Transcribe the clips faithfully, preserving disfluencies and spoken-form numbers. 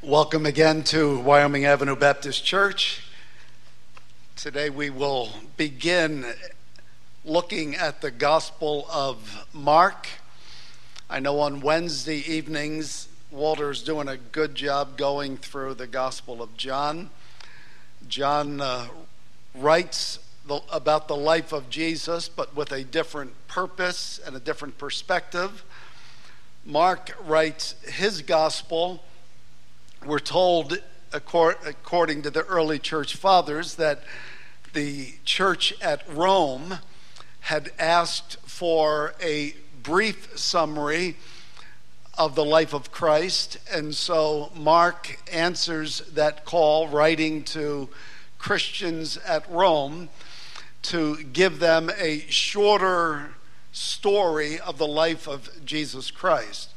Welcome again to Wyoming Avenue Baptist Church. Today we will begin looking at the Gospel of Mark. I know on Wednesday evenings, Walter's doing a good job going through the Gospel of John. John uh, writes the, about the life of Jesus, but with a different purpose and a different perspective. Mark writes his Gospel. We're told, according to the early church fathers, that the church at Rome had asked for a brief summary of the life of Christ, and so Mark answers that call, writing to Christians at Rome to give them a shorter story of the life of Jesus Christ.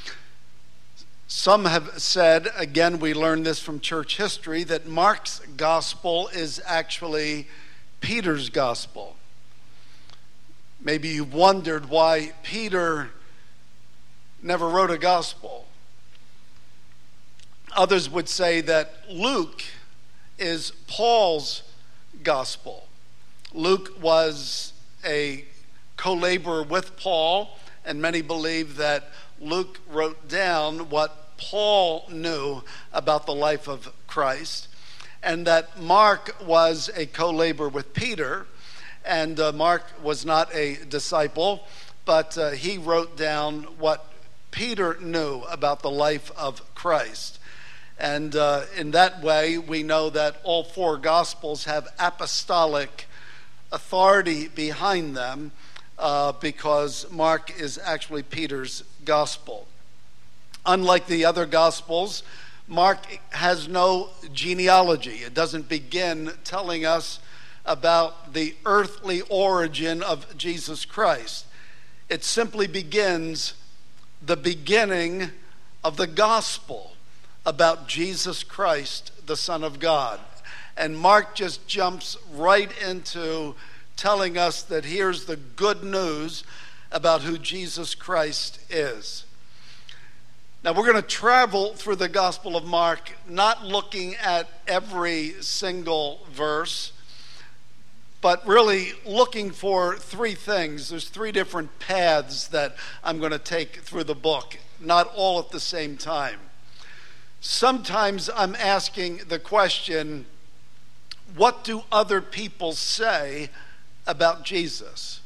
Some have said, again, we learned this from church history, that Mark's gospel is actually Peter's gospel. Maybe you've wondered why Peter never wrote a gospel. Others would say that Luke is Paul's gospel. Luke was a co-laborer with Paul, and many believe that Luke wrote down what Paul knew about the life of Christ, and that Mark was a co-laborer with Peter, and uh, Mark was not a disciple, but uh, he wrote down what Peter knew about the life of Christ. And uh, in that way, we know that all four Gospels have apostolic authority behind them, uh, because Mark is actually Peter's gospel. Unlike the other Gospels, Mark has no genealogy. It doesn't begin telling us about the earthly origin of Jesus Christ. It simply begins the beginning of the gospel about Jesus Christ, the Son of God. And Mark just jumps right into telling us that here's the good news about who Jesus Christ is. Now we're going to travel through the Gospel of Mark, not looking at every single verse, but really looking for three things. There's three different paths that I'm going to take through the book, not all at the same time. Sometimes I'm asking the question, what do other people say about Jesus?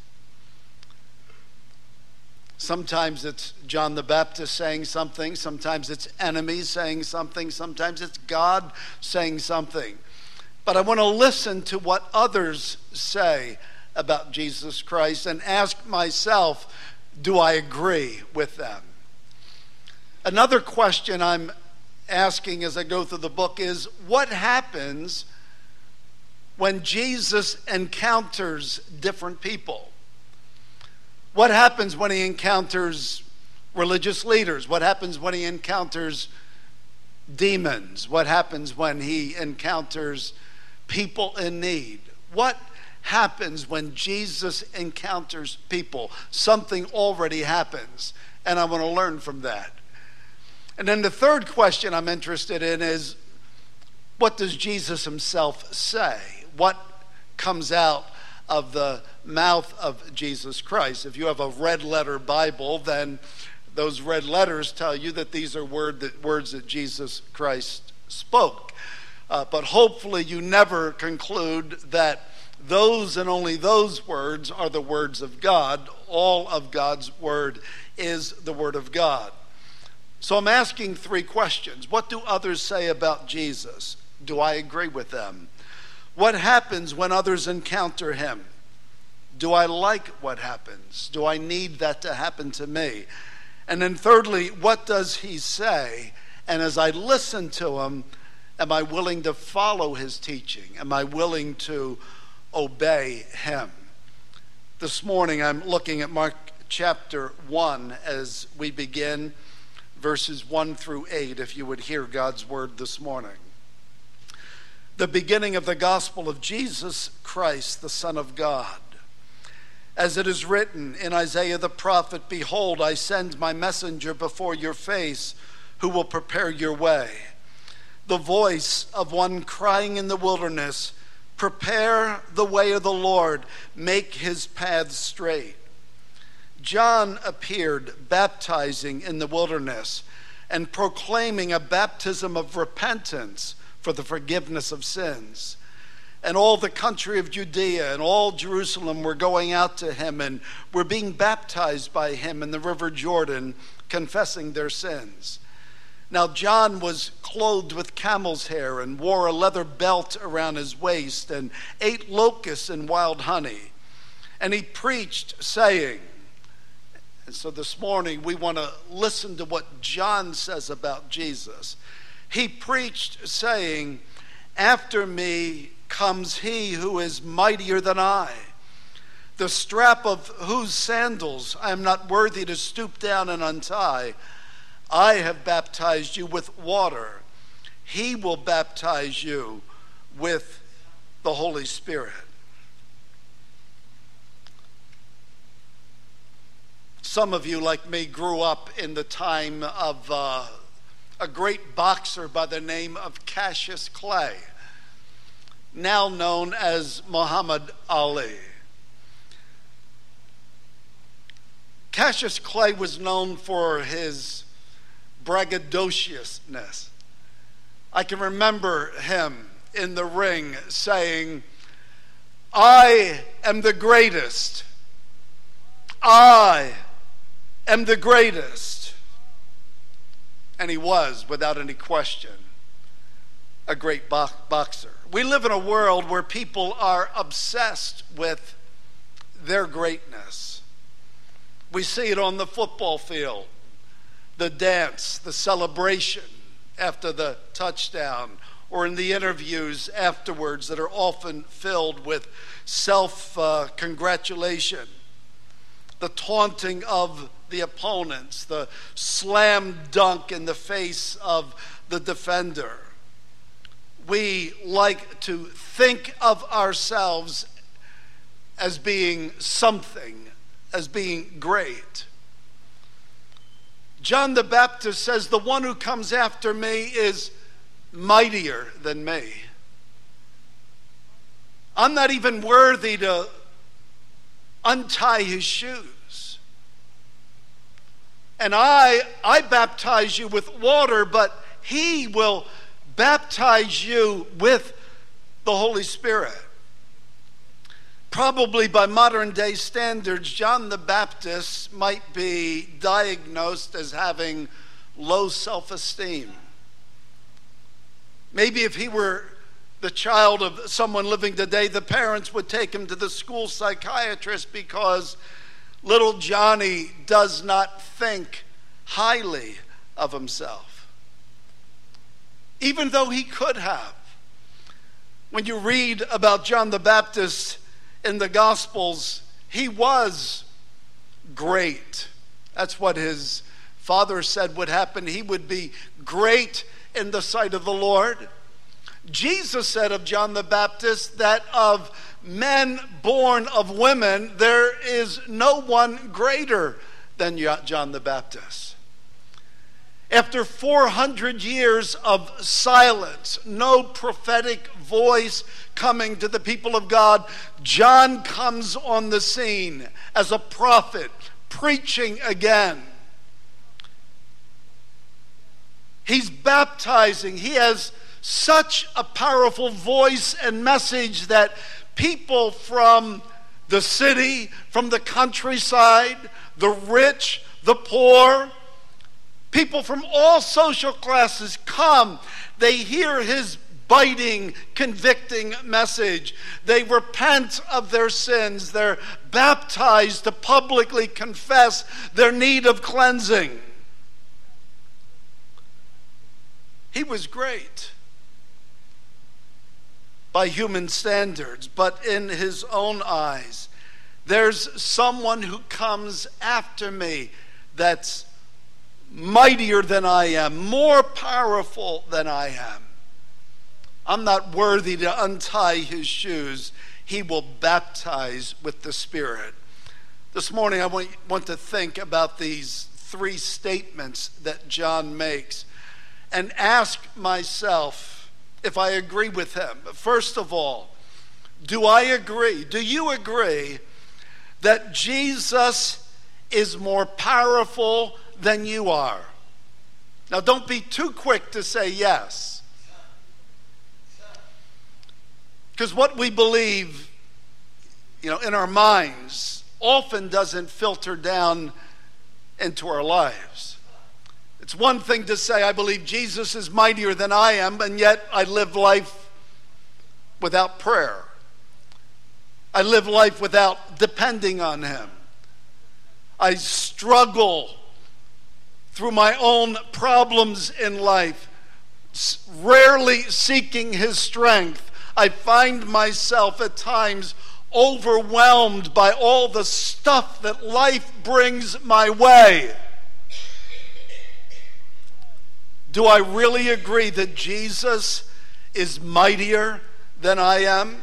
Sometimes it's John the Baptist saying something, sometimes it's enemies saying something, sometimes it's God saying something. But I want to listen to what others say about Jesus Christ and ask myself, do I agree with them? Another question I'm asking as I go through the book is, what happens when Jesus encounters different people? What happens when he encounters religious leaders? What happens when he encounters demons? What happens when he encounters people in need? What happens when Jesus encounters people? Something already happens, and I want to learn from that. And then the third question I'm interested in is, what does Jesus himself say? What comes out of the mouth of Jesus Christ? If you have a red letter Bible, then those red letters tell you that these are word that, words that Jesus Christ spoke. Uh, but hopefully you never conclude that those and only those words are the words of God. All of God's word is the word of God. So I'm asking three questions. What do others say about Jesus? Do I agree with them? What happens when others encounter him? Do I like what happens? Do I need that to happen to me? And then thirdly, what does he say? And as I listen to him, am I willing to follow his teaching? Am I willing to obey him? This morning I'm looking at Mark chapter one as we begin verses one through eight, if you would hear God's word this morning. The beginning of the gospel of Jesus Christ, the Son of God. As it is written in Isaiah the prophet, "Behold, I send my messenger before your face, who will prepare your way. the voice of one crying in the wilderness, prepare the way of the Lord, make his paths straight. John appeared baptizing in the wilderness and proclaiming a baptism of repentance for the forgiveness of sins. And all the country of Judea and all Jerusalem were going out to him and were being baptized by him in the river Jordan, confessing their sins. Now John was clothed with camel's hair and wore a leather belt around his waist and ate locusts and wild honey. And he preached, saying, and so this morning we want to listen to what John says about Jesus. He preached, saying, after me comes he who is mightier than I, the strap of whose sandals I am not worthy to stoop down and untie. I have baptized you with water. He will baptize you with the Holy Spirit. Some of you, like me, grew up in the time of uh, a great boxer by the name of Cassius Clay, now known as Muhammad Ali. Cassius Clay was known for his braggadociousness. I can remember him in the ring saying, I am the greatest. I am the greatest. And he was, without any question, a great bo- boxer. We live in a world where people are obsessed with their greatness. We see it on the football field, the dance, the celebration after the touchdown, or in the interviews afterwards that are often filled with self-congratulation, uh, the taunting of the opponents, the slam dunk in the face of the defender. We like to think of ourselves as being something, as being great. John the Baptist says, the one who comes after me is mightier than me. I'm not even worthy to untie his shoes. And I, I baptize you with water, but he will baptize you with the Holy Spirit. Probably by modern day standards, John the Baptist might be diagnosed as having low self-esteem. Maybe if he were the child of someone living today, the parents would take him to the school psychiatrist because little Johnny does not think highly of himself, even though he could have. When you read about John the Baptist in the Gospels, he was great. That's what his father said would happen. He would be great in the sight of the Lord. Jesus said of John the Baptist that of men born of women, there is no one greater than John the Baptist. After four hundred years of silence, no prophetic voice coming to the people of God, John comes on the scene as a prophet, preaching again. He's baptizing. He has such a powerful voice and message that people from the city, from the countryside, the rich, the poor, people from all social classes come. They hear his biting, convicting message. They repent of their sins. They're baptized to publicly confess their need of cleansing. He was great by human standards, but in his own eyes, there's someone who comes after me that's mightier than I am, more powerful than I am. I'm not worthy to untie his shoes. He will baptize with the Spirit. This morning I want, want to think about these three statements that John makes and ask myself if I agree with him. First of all, do I agree? Do you agree that Jesus is more powerful than you are? Now, don't be too quick to say yes. Because what we believe, you know, in our minds often doesn't filter down into our lives. It's one thing to say, I believe Jesus is mightier than I am, and yet I live life without prayer. I live life without depending on him. I struggle through my own problems in life, rarely seeking his strength. I find myself at times overwhelmed by all the stuff that life brings my way. Do I really agree that Jesus is mightier than I am?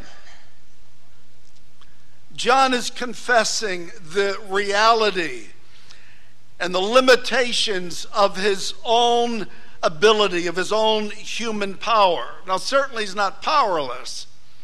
John is confessing the reality and the limitations of his own ability, of his own human power. Now, certainly he's not powerless.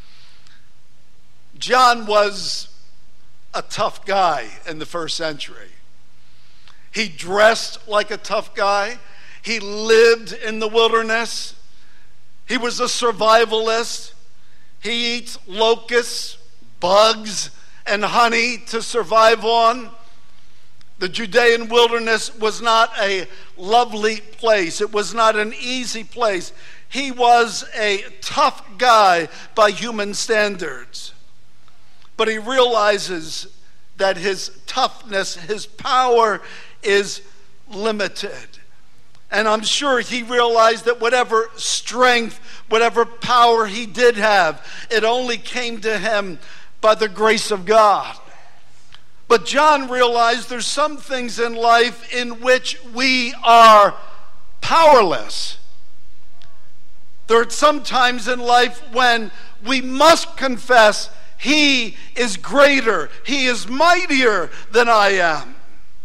John was a tough guy in the first century. He dressed like a tough guy. He lived in the wilderness. He was a survivalist. He eats locusts, bugs, and honey to survive on. The Judean wilderness was not a lovely place. It was not an easy place. He was a tough guy by human standards. But he realizes that his toughness, his power is limited. And I'm sure he realized that whatever strength, whatever power he did have, it only came to him by the grace of God. But John realized there's some things in life in which we are powerless. There are some times in life when we must confess he is greater, he is mightier than I am.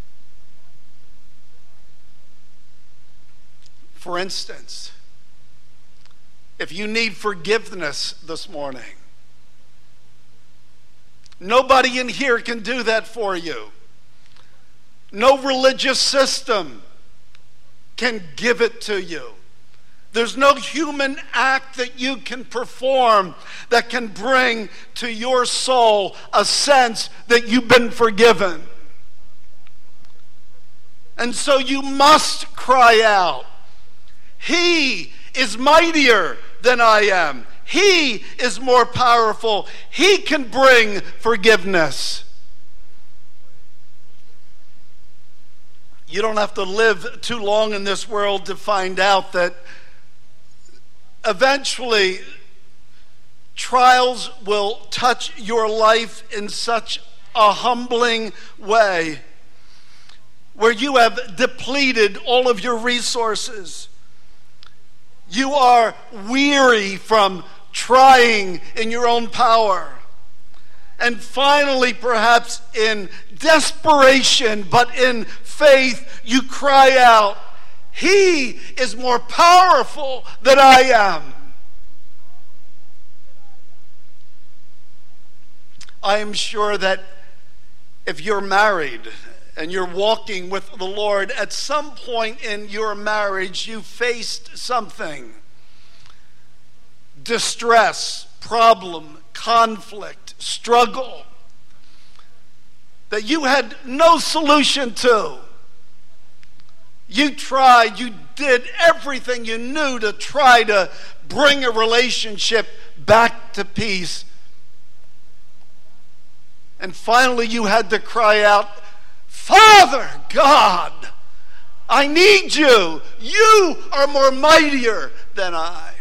For instance, if you need forgiveness this morning, nobody in here can do that for you. No religious system can give it to you. There's no human act that you can perform that can bring to your soul a sense that you've been forgiven. And so you must cry out, he is mightier than I am. He is more powerful. He can bring forgiveness. You don't have to live too long in this world to find out that eventually trials will touch your life in such a humbling way where you have depleted all of your resources. You are weary from trying in your own power. And finally, perhaps in desperation, but in faith, you cry out, he is more powerful than I am. I am sure that if you're married and you're walking with the Lord, at some point in your marriage, you faced something. Distress, problem, conflict, struggle that you had no solution to. You tried, you did everything you knew to try to bring a relationship back to peace. And finally you had to cry out, Father God, I need you. You are more mightier than I.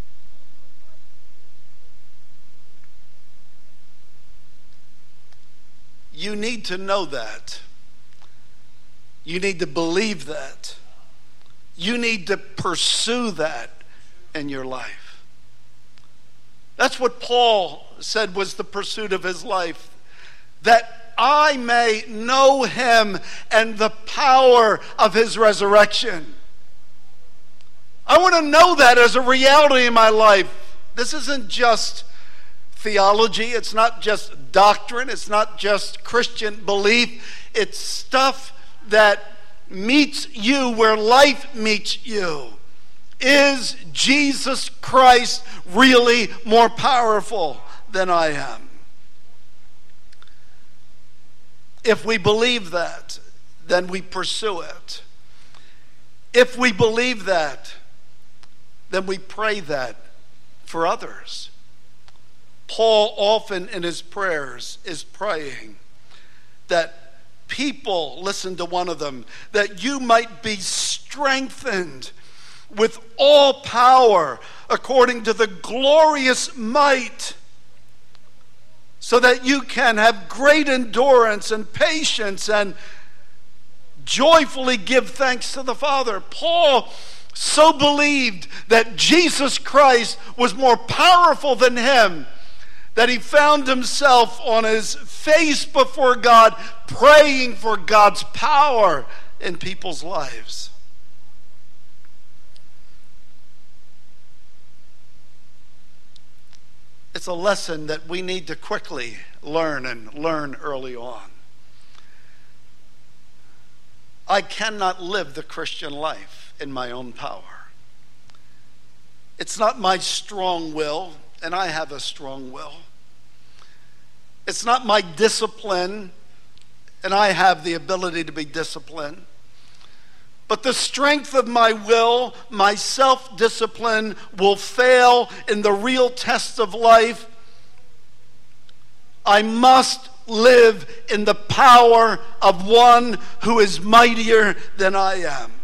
You need to know that. You need to believe that. You need to pursue that in your life. That's what Paul said was the pursuit of his life. That I may know him and the power of his resurrection. I want to know that as a reality in my life. This isn't just theology. It's not just doctrine. It's not just Christian belief. It's stuff that meets you where life meets you. Is Jesus Christ really more powerful than I am? If we believe that, then we pursue it. If we believe that, then we pray that for others. Paul often in his prayers is praying that people, listen to one of them, that you might be strengthened with all power according to the glorious might, so that you can have great endurance and patience and joyfully give thanks to the Father. Paul so believed that Jesus Christ was more powerful than him that he found himself on his face before God praying for God's power in people's lives. It's a lesson that we need to quickly learn and learn early on. I cannot live the Christian life in my own power. It's not my strong will, and I have a strong will. It's not my discipline, and I have the ability to be disciplined. But the strength of my will, my self-discipline, will fail in the real test of life. I must live in the power of one who is mightier than I am.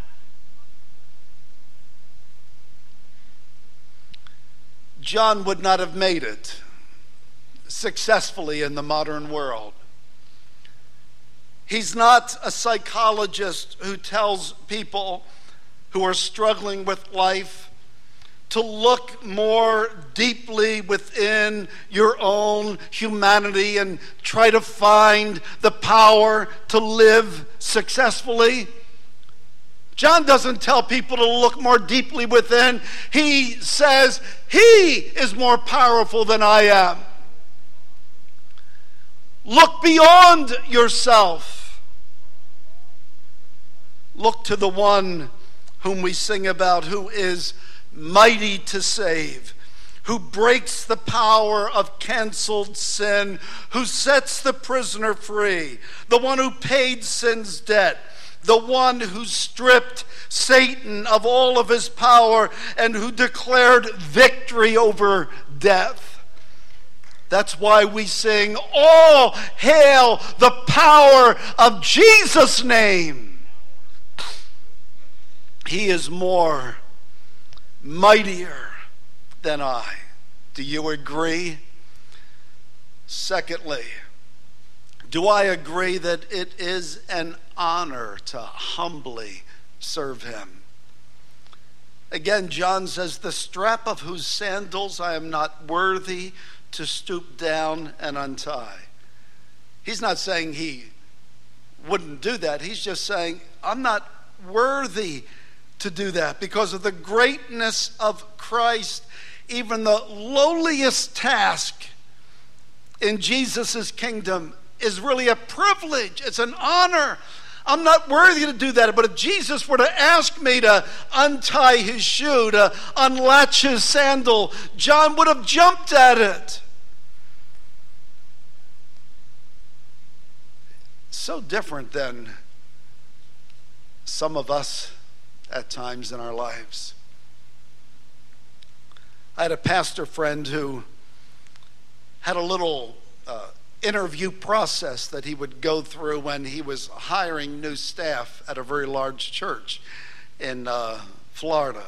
John would not have made it successfully in the modern world. He's not a psychologist who tells people who are struggling with life to look more deeply within your own humanity and try to find the power to live successfully. John doesn't tell people to look more deeply within. He says, he is more powerful than I am. Look beyond yourself. Look to the one whom we sing about, who is mighty to save, who breaks the power of canceled sin, who sets the prisoner free, the one who paid sin's debt, the one who stripped Satan of all of his power and who declared victory over death. That's why we sing, all hail the power of Jesus' name. He is more mightier than I. Do you agree? Secondly, do I agree that it is an honor to humbly serve him? Again, John says, the strap of whose sandals I am not worthy to stoop down and untie. He's not saying he wouldn't do that. He's just saying, I'm not worthy to do that because of the greatness of Christ. Even the lowliest task in Jesus' kingdom is really a privilege. It's an honor. I'm not worthy to do that, but if Jesus were to ask me to untie his shoe, to unlatch his sandal, John would have jumped at it. So different than some of us at times in our lives. I had a pastor friend who had a little uh, interview process that he would go through when he was hiring new staff at a very large church in uh, Florida.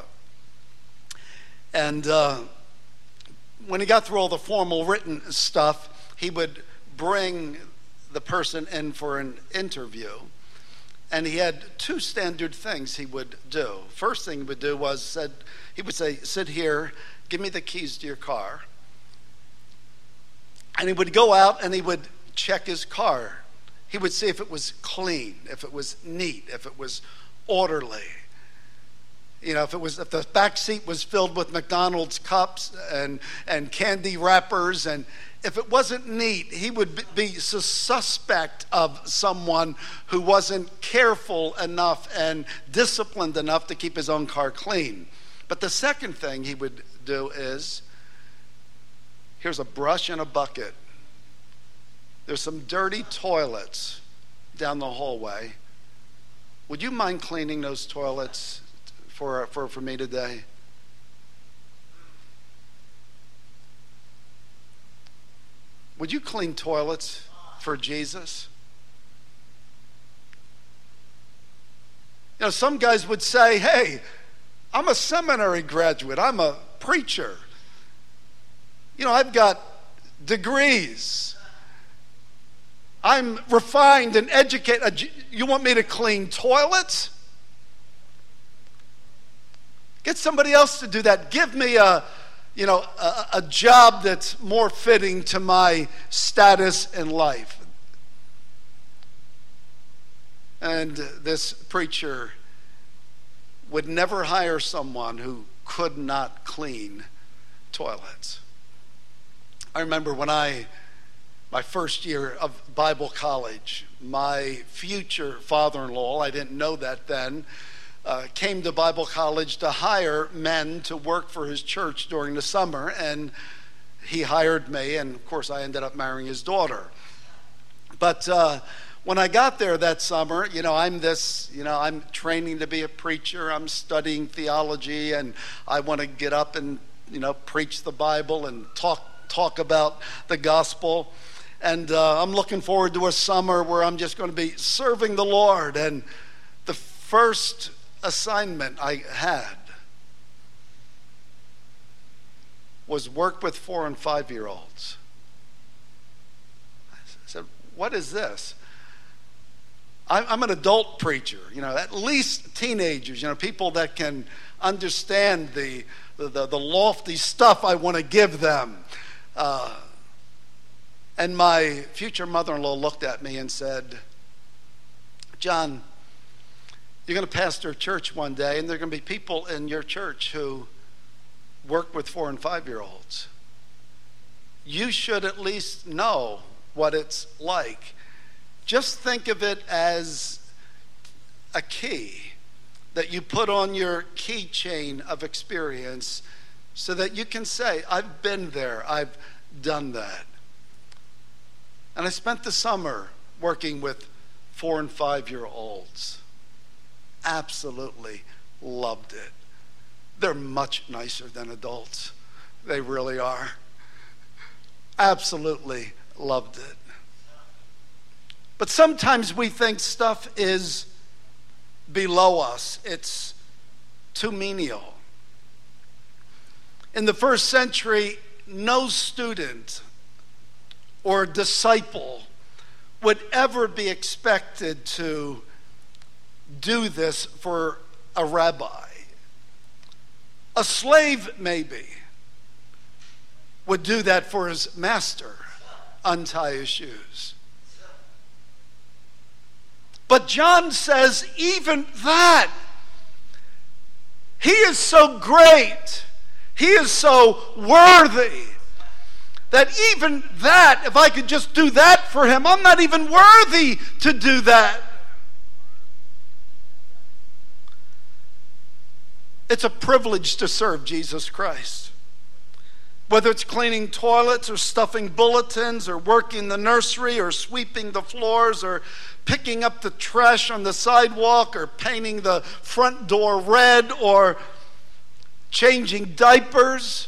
And uh, when he got through all the formal written stuff, he would bring the person in for an interview. And he had two standard things he would do. First thing he would do was said he would say, sit here, give me the keys to your car. And he would go out and he would check his car. He would see if it was clean, if it was neat, if it was orderly. You know, if it was, if the back seat was filled with McDonald's cups and, and candy wrappers, and if it wasn't neat, he would be suspect of someone who wasn't careful enough and disciplined enough to keep his own car clean. But the second thing he would do is, here's a brush and a bucket. There's some dirty toilets down the hallway. Would you mind cleaning those toilets for, for, for me today? Would you clean toilets for Jesus? You know, some guys would say, hey, I'm a seminary graduate. I'm a preacher. You know, I've got degrees. I'm refined and educated. You want me to clean toilets? Get somebody else to do that. Give me a, you know, a, a job that's more fitting to my status in life. And this preacher would never hire someone who could not clean toilets. I remember when I, my first year of Bible college, my future father-in-law, I didn't know that then, Uh, came to Bible college to hire men to work for his church during the summer, and he hired me, and of course I ended up marrying his daughter. But uh, when I got there that summer, you know, I'm this, you know, I'm training to be a preacher, I'm studying theology, and I want to get up and, you know, preach the Bible and talk talk about the gospel. And uh, I'm looking forward to a summer where I'm just going to be serving the Lord. And the first assignment I had was work with four and five year olds. I said, what is this? I'm an adult preacher, you know, at least teenagers, you know, people that can understand the the, the lofty stuff I want to give them. Uh, and my future mother-in-law looked at me and said, John, you're going to pastor a church one day, and there are going to be people in your church who work with four and five-year-olds. You should at least know what it's like. Just think of it as a key that you put on your keychain of experience so that you can say, I've been there, I've done that. And I spent the summer working with four and five-year-olds. Absolutely loved it. They're much nicer than adults. They really are. Absolutely loved it. But sometimes we think stuff is below us. It's too menial. In the first century, no student or disciple would ever be expected to do this for a rabbi. A slave, maybe, would do that for his master, untie his shoes. But John says even that, he is so great, he is so worthy, that even that, if I could just do that for him, I'm not even worthy to do that. It's a privilege to serve Jesus Christ. Whether it's cleaning toilets or stuffing bulletins or working the nursery or sweeping the floors or picking up the trash on the sidewalk or painting the front door red or changing diapers.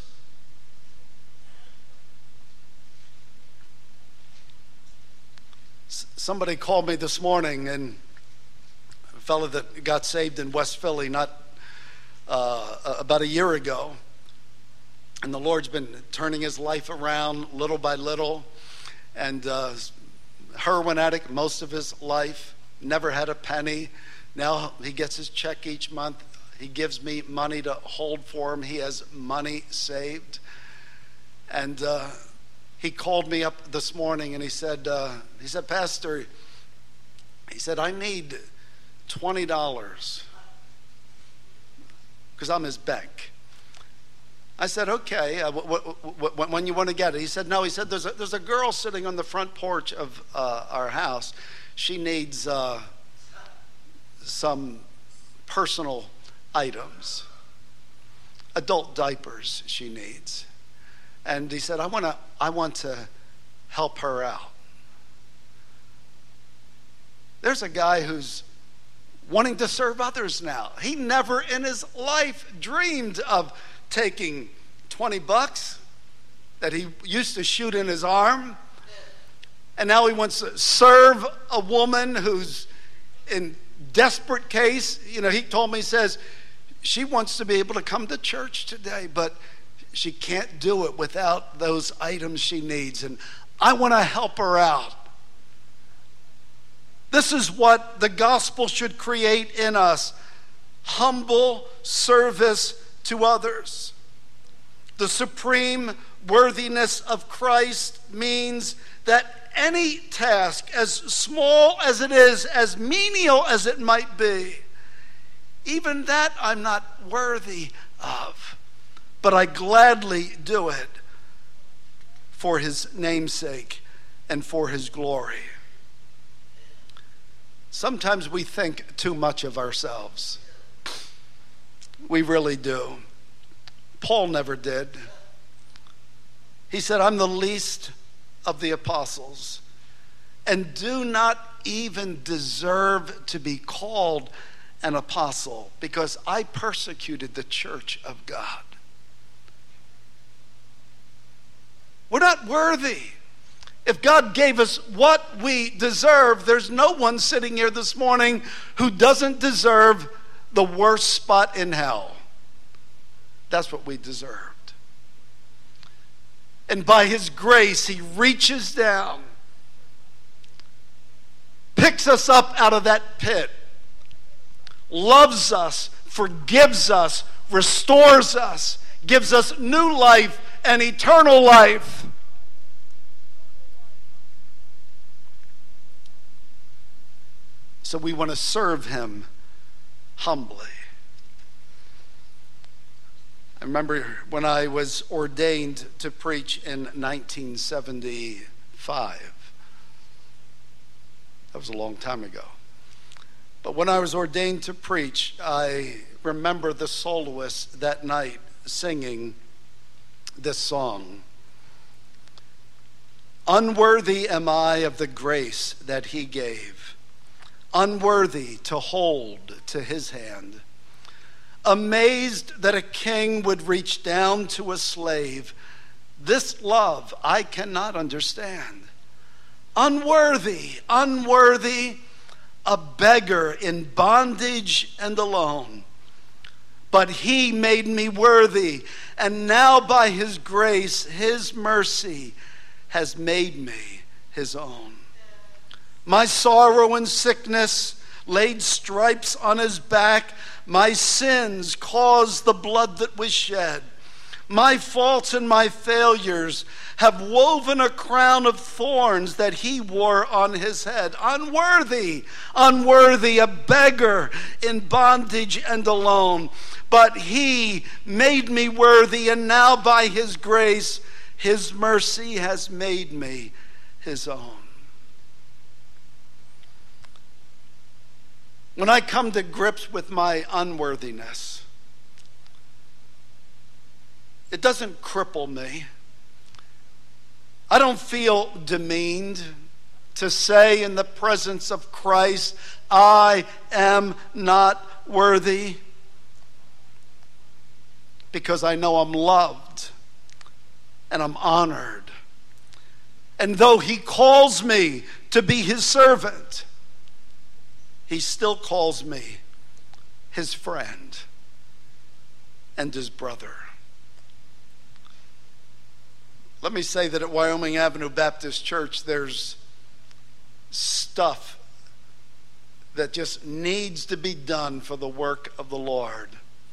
Somebody called me this morning, and a fellow that got saved in West Philly not uh, about a year ago. And the Lord's been turning his life around little by little. And uh, heroin addict most of his life, never had a penny. Now he gets his check each month. He gives me money to hold for him. He has money saved. And uh, he called me up this morning and he said, uh, he said, Pastor, he said, I need twenty dollars. because I'm his bank. I said, okay, uh, wh- wh- wh- when you want to get it? He said, no. He said, there's a, there's a girl sitting on the front porch of uh, our house. She needs uh, some personal items. Adult diapers she needs. And he said, I want to I want to help her out. There's a guy who's wanting to serve others now. He never in his life dreamed of taking twenty bucks that he used to shoot in his arm, and now he wants to serve a woman who's in desperate case. You know, he told me, he says, she wants to be able to come to church today, but she can't do it without those items she needs, and I want to help her out. This is what the gospel should create in us: humble service to others. The supreme worthiness of Christ means that any task, as small as it is, as menial as it might be, even that I'm not worthy of, but I gladly do it for his namesake and for his glory. Sometimes we think too much of ourselves. We really do. Paul never did. He said, I'm the least of the apostles and do not even deserve to be called an apostle because I persecuted the church of God. We're not worthy. If God gave us what we deserve, there's no one sitting here this morning who doesn't deserve the worst spot in hell. That's what we deserved. And by his grace, he reaches down, picks us up out of that pit, loves us, forgives us, restores us, gives us new life and eternal life. So we want to serve him humbly. I remember when I was ordained to preach in nineteen seventy-five. That was a long time ago. But when I was ordained to preach, I remember the soloist that night singing this song. Unworthy am I of the grace that he gave, unworthy to hold to his hand. Amazed that a king would reach down to a slave, this love I cannot understand. Unworthy, unworthy, a beggar in bondage and alone. But he made me worthy, and now by his grace, his mercy has made me his own. My sorrow and sickness laid stripes on his back. My sins caused the blood that was shed. My faults and my failures have woven a crown of thorns that he wore on his head. Unworthy, unworthy, a beggar in bondage and alone. But he made me worthy, and now by his grace, his mercy has made me his own. When I come to grips with my unworthiness, it doesn't cripple me. I don't feel demeaned to say in the presence of Christ, I am not worthy, because I know I'm loved and I'm honored. And though he calls me to be his servant, he still calls me his friend and his brother. Let me say that at Wyoming Avenue Baptist Church, there's stuff that just needs to be done for the work of the Lord.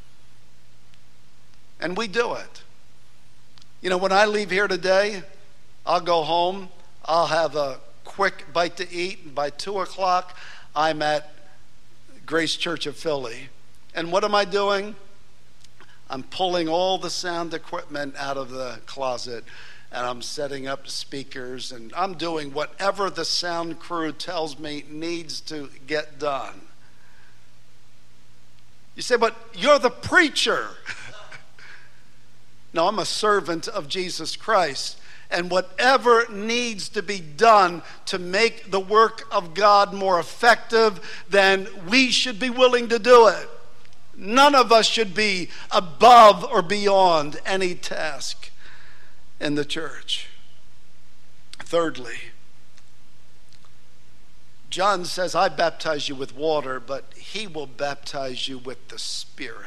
And we do it. You know, when I leave here today, I'll go home, I'll have a quick bite to eat, and by two o'clock, I'm at Grace Church of Philly. And what am I doing? I'm pulling all the sound equipment out of the closet, and I'm setting up speakers, and I'm doing whatever the sound crew tells me needs to get done. You say, but you're the preacher. No, I'm a servant of Jesus Christ. And whatever needs to be done to make the work of God more effective, then we should be willing to do it. None of us should be above or beyond any task in the church. Thirdly, John says, I baptize you with water, but he will baptize you with the Spirit.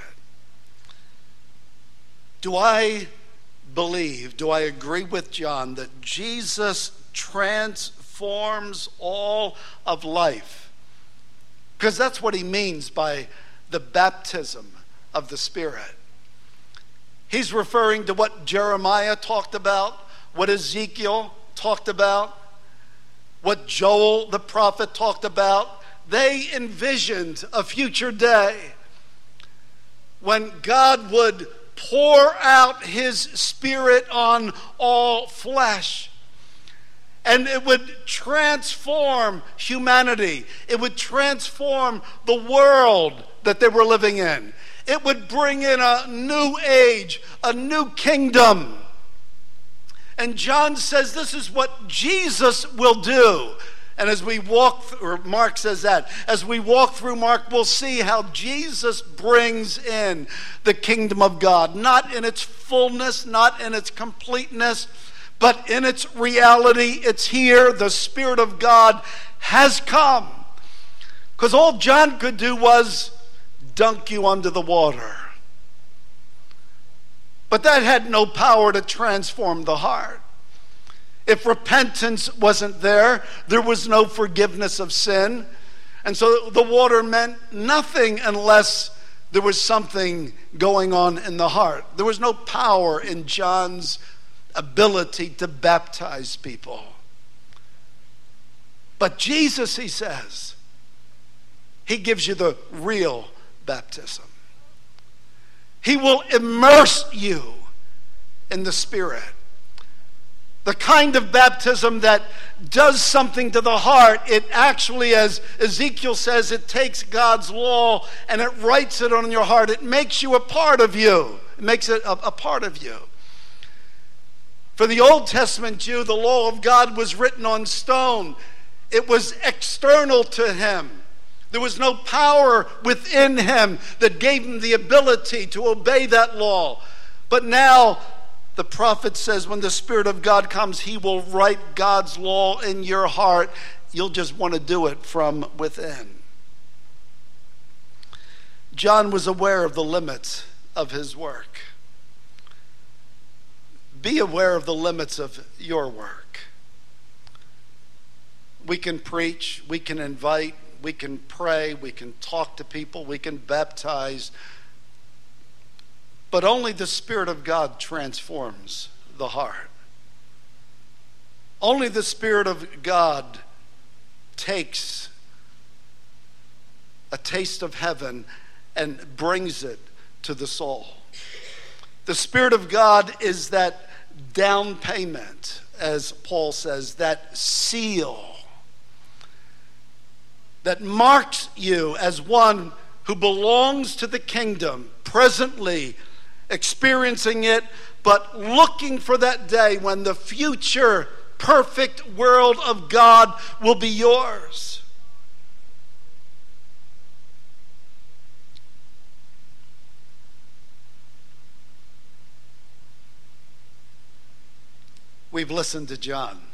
Do I believe, do I agree with John that Jesus transforms all of life? Because that's what he means by the baptism of the Spirit. He's referring to what Jeremiah talked about, what Ezekiel talked about, what Joel the prophet talked about. They envisioned a future day when God would pour out his Spirit on all flesh. And it would transform humanity. It would transform the world that they were living in. It would bring in a new age, a new kingdom. And John says this is what Jesus will do. And as we walk, th- or Mark says that, as we walk through Mark, we'll see how Jesus brings in the kingdom of God. Not in its fullness, not in its completeness, but in its reality. It's here. The Spirit of God has come. Because all John could do was dunk you under the water. But that had no power to transform the heart. If repentance wasn't there, there was no forgiveness of sin. And so the water meant nothing unless there was something going on in the heart. There was no power in John's ability to baptize people. But Jesus, he says, he gives you the real baptism. He will immerse you in the Spirit. The kind of baptism that does something to the heart. It actually, as Ezekiel says, it takes God's law and it writes it on your heart. It makes you a part of you. It makes it a, a part of you. For the Old Testament Jew, the law of God was written on stone. It was external to him. There was no power within him that gave him the ability to obey that law. But now, the prophet says when the Spirit of God comes, he will write God's law in your heart. You'll just want to do it from within. John was aware of the limits of his work. Be aware of the limits of your work. We can preach, we can invite, we can pray, we can talk to people, we can baptize. But only the Spirit of God transforms the heart. Only the Spirit of God takes a taste of heaven and brings it to the soul. The Spirit of God is that down payment, as Paul says, that seal that marks you as one who belongs to the kingdom, presently experiencing it, but looking for that day when the future perfect world of God will be yours. We've listened to John.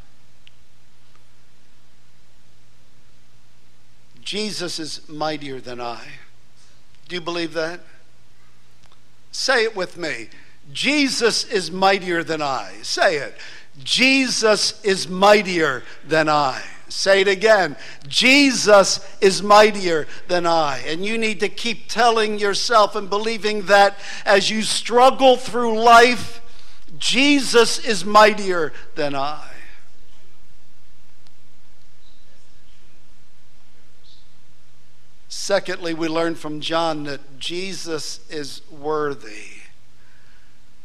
Jesus is mightier than I. Do you believe that? Say it with me. Jesus is mightier than I. Say it. Jesus is mightier than I. Say it again. Jesus is mightier than I. And you need to keep telling yourself and believing that as you struggle through life, Jesus is mightier than I. Secondly, we learn from John that Jesus is worthy.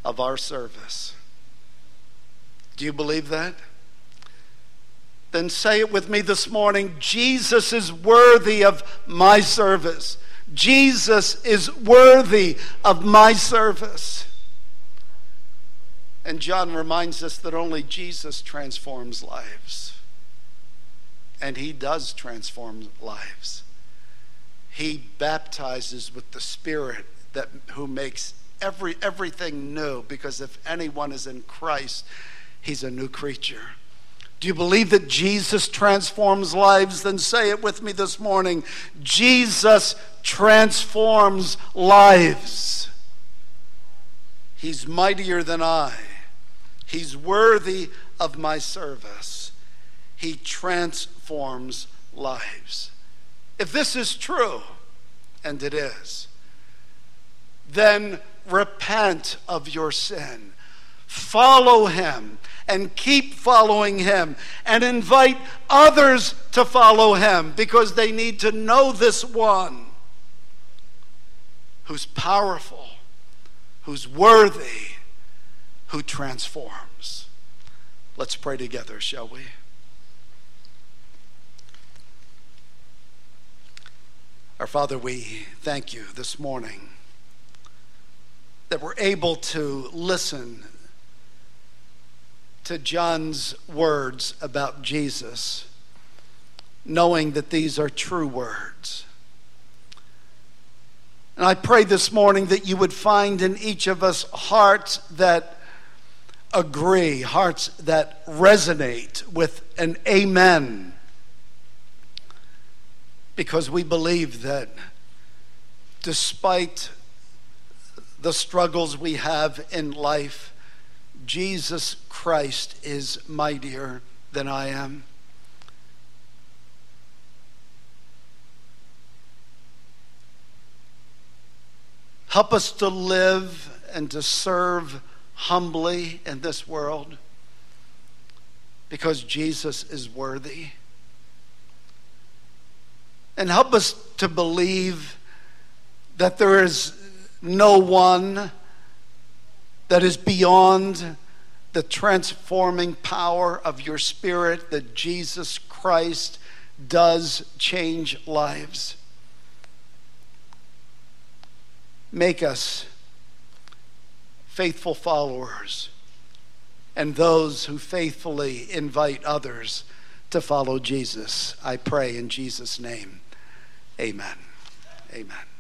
of our service. Do you believe that? Then say it with me this morning. Jesus is worthy of my service. Jesus is worthy of my service. And John reminds us that only Jesus transforms lives. And he does transform lives. He baptizes with the Spirit that who makes every everything new, because if anyone is in Christ, he's a new creature. Do you believe that Jesus transforms lives? Then say it with me this morning. Jesus transforms lives. He's mightier than I. He's worthy of my service. He transforms lives. If this is true, and it is, then repent of your sin. Follow him and keep following him, and invite others to follow him, because they need to know this one who's powerful, who's worthy, who transforms. Let's pray together, shall we? Our Father, we thank you this morning that we're able to listen to John's words about Jesus, knowing that these are true words. And I pray this morning that you would find in each of us hearts that agree, hearts that resonate with an amen, because we believe that despite the struggles we have in life, Jesus Christ is mightier than I am. Help us to live and to serve humbly in this world, because Jesus is worthy. And help us to believe that there is no one that is beyond the transforming power of your Spirit, that Jesus Christ does change lives. Make us faithful followers, and those who faithfully invite others to follow Jesus. I pray in Jesus' name. Amen. Amen.